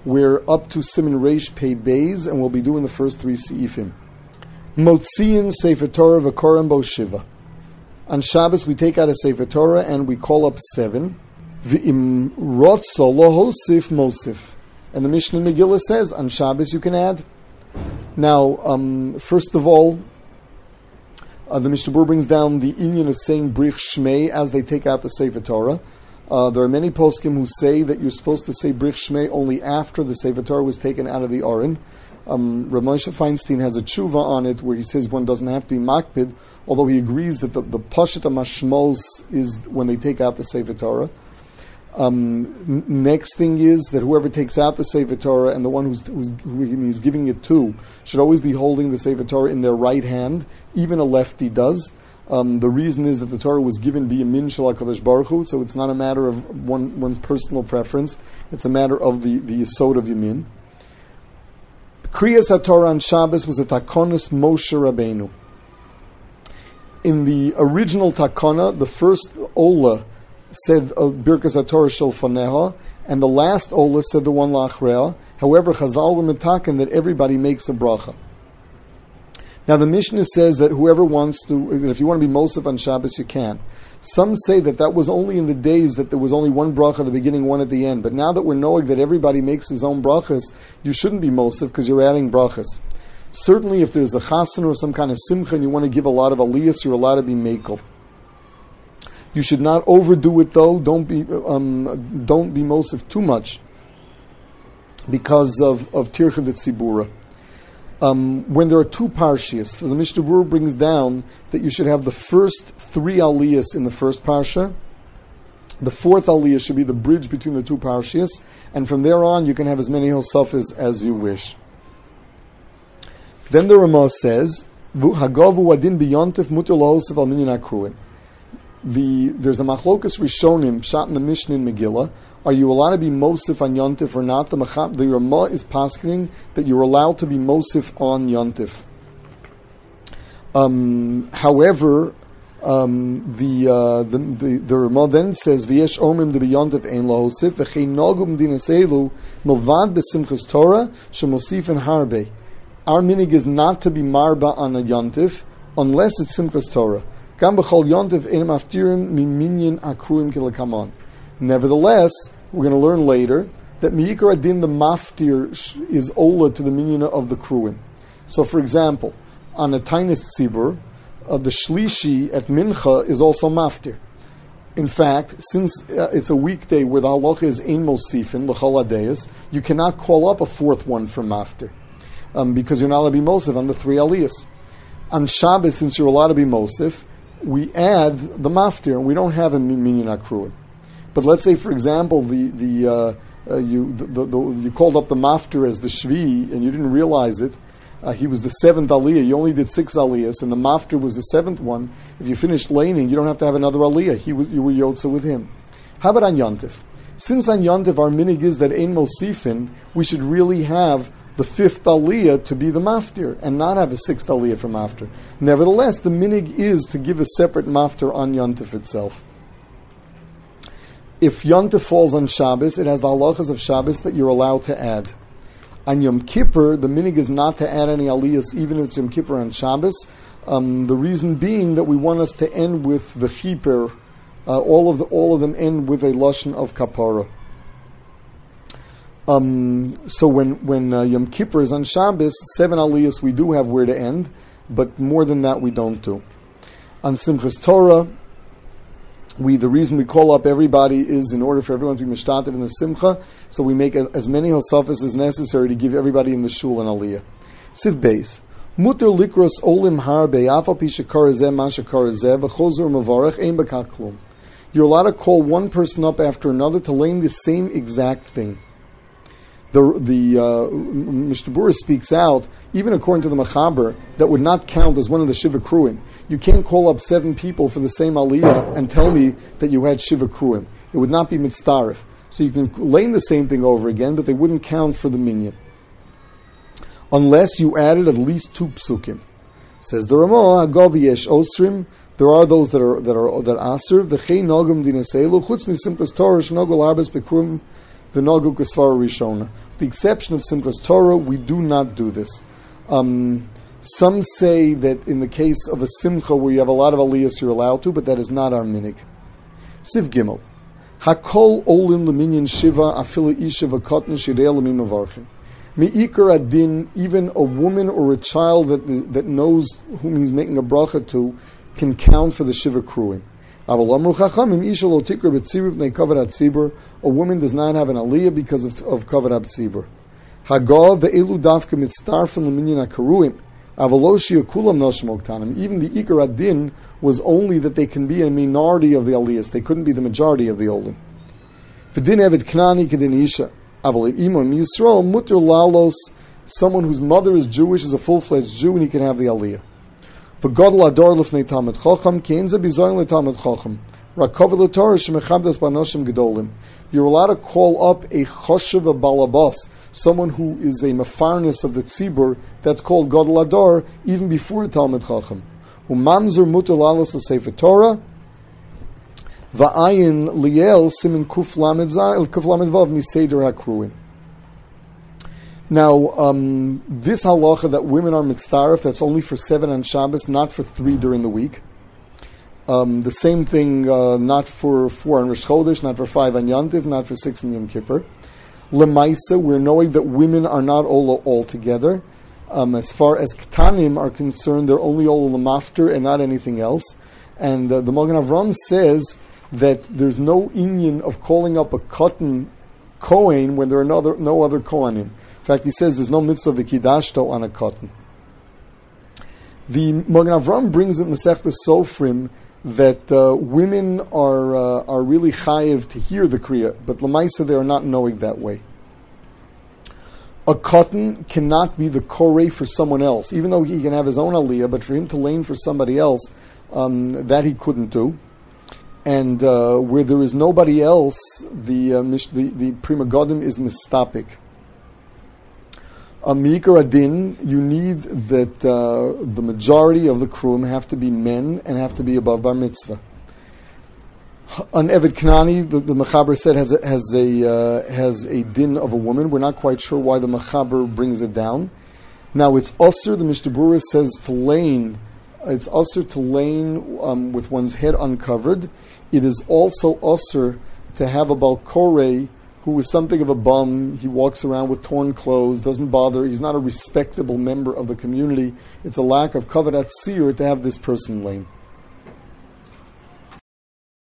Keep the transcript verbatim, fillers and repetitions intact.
We're up to Siman Reish Pei Beis, and we'll be doing the first three Seifim. Motziin Sefer Torah v'Koran Bo Shiva. On Shabbos we take out a Sefer Torah and we call up seven. V'im rotzo lo hosif mosif. And the Mishnah in Megillah says, on Shabbos you can add. Now, um, first of all, uh, the Mishnah Berurah brings down the inyan of saying Brich Shmei as they take out the Sefer Torah. Uh, there are many poskim who say that you're supposed to say Brich Shmei only after the Sefer Torah was taken out of the Aron. Um, Rav Moshe Feinstein has a tshuva on it where he says one doesn't have to be makpid, although he agrees that the, the Pashat HaMashmos is when they take out the Sefer Torah. Um, n- next thing is that whoever takes out the Sefer Torah and the one who's, who's, who he's giving it to should always be holding the Sefer Torah in their right hand. Even a lefty does. Um, the reason is that the Torah was given biyamin shel HaKadosh Baruch Hu, so it's not a matter of one, one's personal preference. It's a matter of the, the yesod of yamin. Kriyas HaTorah on Shabbos was a takonos Moshe Rabbeinu. In the original takona, the first Ola said uh, Birkas HaTorah Shel Faneha, and the last Ola said the one Lachrea. However, Chazal were metaken that everybody makes a bracha. Now the Mishnah says that whoever wants to, that if you want to be Mosef on Shabbos, you can. Some say that that was only in the days that there was only one bracha at the beginning, one at the end. But now that we're knowing that everybody makes his own brachas, you shouldn't be Mosef because you're adding brachas. Certainly if there's a chassan or some kind of simcha and you want to give a lot of aliyas, you're allowed to be mekel. You should not overdo it though. Don't be um, don't be Mosef too much because of, of Tircha de Tzibura. Um, when there are two parshias, so the Mishnah Berurah brings down that you should have the first three aliyas in the first parsha. The fourth aliyah should be the bridge between the two parshias, and from there on you can have as many hosafas as you wish. Then the Ramah says, "Hagavu adin biyontif muter lahosef al minyan akruin." The there's a machlokas rishonim shot in the Mishnah in Megillah. Are you allowed to be Mosif on Yontif or not? The, Machab, the Ramah is paskening that you're allowed to be Mosif on Yontif. Um, however, um, the, uh, the the the Ramah then says V'yesh omrim de b'Yontif ein lahosif v'chein nogum dinaselu milvad b'simchas Torah shemosifin harbe. Our minig is not to be marba on a Yontif unless it's simchas Torah. Gam b'chol Yontif ein maftirim miminyan akruim kilakamon. Nevertheless, we're going to learn later that Me'ikar Adin, the maftir, is ola to the minyan of the kruim. So, for example, on a Tainis Tzibur, uh, the shlishi at mincha is also maftir. In fact, since uh, it's a weekday where the halacha is ein mosifin, l'chol adeyas, you cannot call up a fourth one for maftir, um, because you're not allowed to be mosif on the three aliyas. On Shabbos, since you're allowed to be mosif, we add the maftir, and we don't have a minyan akruim. But let's say, for example, the the, uh, uh, you the, the, the, you called up the maftir as the shvi and you didn't realize it. Uh, he was the seventh aliyah. You only did six aliyahs, and the maftir was the seventh one. If you finished laning, you don't have to have another aliyah. He was you were yotza with him. How about on Yontif? Since on Yontif our minig is that ein mosifin, we should really have the fifth aliyah to be the maftir and not have a sixth aliyah for maftir. Nevertheless, the minig is to give a separate maftir on Yontif itself. If Yontif falls on Shabbos, it has the halachas of Shabbos that you're allowed to add. On Yom Kippur, the minig is not to add any aliyahs, even if it's Yom Kippur on Shabbos. Um, the reason being that we want us to end with v'chiper. Uh, all of the all of them end with a lashon of kapara. Um, so when when uh, Yom Kippur is on Shabbos, seven aliyahs we do have where to end, but more than that we don't do. On Simchas Torah, We the reason we call up everybody is in order for everyone to be mishtatev in the simcha. So we make a, as many hosafas as necessary to give everybody in the shul an aliyah. Siv Beis Muter likros olim harbe afal pi shekar zeh ma shekar zeh v'chozur mavarech ein b'kach klum. You're allowed to call one person up after another to learn the same exact thing. The the uh, Mishnah Berurah speaks out, even according to the Machaber, that would not count as one of the Shiva Kruim. You can't call up seven people for the same aliyah and tell me that you had Shiva Kruim. It would not be mitzdarif. So you can learn the same thing over again, but they wouldn't count for the minyan. Unless you added at least two psukim. Says the Ramah, Agav yesh osrim, there are those that are that are that aser, v'chei nogum dinaselu, chutz mi simples Torah, shnogul arbes bekrum, v'nogu kesvara rishona. the exception of Simchas Torah, we do not do this. Um, some say that in the case of a simcha where you have a lot of aliyahs, you're allowed to, but that is not our minig. Siv Gimel. Hakol olim leminyan shiva afilu isha v'kotn shirei lemim avarchim. Me'ikar adin, even a woman or a child that that knows whom he's making a bracha to can count for the shiva crewing. A woman does not have an aliyah because of, of kavod tzibur. Hagav ve'elu davka mitztarfen leminyan hakaruim. Avaloshia kulam noshim oktanim. Even the ikar adin was only that they can be a minority of the aliyahs. They couldn't be the majority of the olim. V'din evet knani kedin isha. Aval imam Yisrael mutter lalos. Someone whose mother is Jewish is a full-fledged Jew and he can have the aliyah. V'godol ador lefnei talmid chacham keinza bizoyin letalmid chacham. Rakov l'torah shemechabdas banoshim gedolim. You're allowed to call up a choshev a balabas, someone who is a mefarnes of the tzibur, that's called godol ador, even before talmid chacham. Umamzer mutter lalos l'sefer Torah. Va'ayin liel simin kuf lamed zayil kuf lamed vav miseder hakruim. Now, um, this halacha that women are mitzdaref, that's only for seven on Shabbos, not for three during the week. Um, the same thing, uh, not for four on Rosh Chodesh, not for five on Yantiv, not for six on Yom Kippur. Lemaisa, we're knowing that women are not all all together. Um, as far as Ketanim are concerned, they're only all lemafter and not anything else. And uh, the Magen Avram says that there's no inyan of calling up a cotton Kohen when there are no other, no other Kohanim. In fact, he says there's no mitzvah v'kidashto on a cotton. The Magen Avram brings in Masechta Sofrim that uh, women are uh, are really chayiv to hear the kriya, but lemaisa they are not knowing that way. A cotton cannot be the koreh for someone else, even though he can have his own aliyah, but for him to lane for somebody else, um, that he couldn't do. And uh, where there is nobody else, the uh, mish, the, the prima godim is mistapik. A mikar adin, you need that uh, the majority of the krum have to be men and have to be above bar mitzvah. An Eved Knani, the, the Mechaber said, has a, has a uh, has a din of a woman. We're not quite sure why the Mechaber brings it down. Now it's usher. The Mishnah Berurah says to lane. It's usher to lane um, with one's head uncovered. It is also usher to have a balkorei who is something of a bum. He walks around with torn clothes, doesn't bother. He's not a respectable member of the community. It's a lack of kavod atzir to have this person lane.